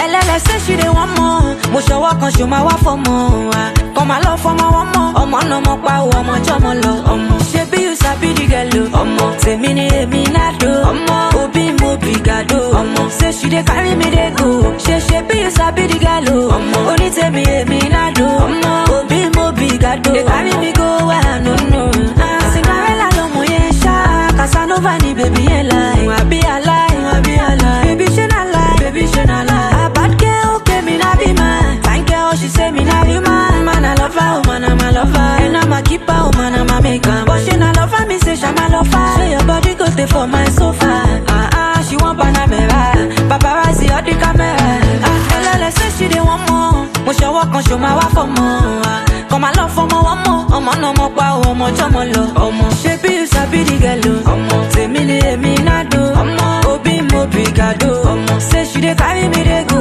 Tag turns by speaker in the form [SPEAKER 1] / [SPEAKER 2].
[SPEAKER 1] LLS say she dey want more. Mo show work on show my wife for more. Come my love for my one more. Omo no mo pa o, omo jomo lo. Omo shebi you sabi the girl o. Omo temi ni emi na do. Omo obi mo brigado. Omo say she dey carry me dey go. Shebi you sabi the girl o. Omo oni temi emi na do. Omo obi mo brigado. They carry me go where I no know. Cinderella lo mo yen sha. Casanova ni baby yen lie. I be alive, baby she not lie, baby she not lie. A bad girl, okay me not be mine. Fine girl, she say me not be mine. Man I love her, oh man I'm a lover. And I'm a keeper, oh man I'm a maker. But she not love her, me say she my lover. So your body go stay for my sofa. She want Panamera, paparazzi or the camera. LLS say she dey want more. Mo show work on show my wife for more. Come my love for more, one more. Omo no mo pa o, omo jomo lo. Omo shebi you sabi the girl o. Omo temi ni emi na do. Omo obi mo brigado. Omo say she dey carry me dey go.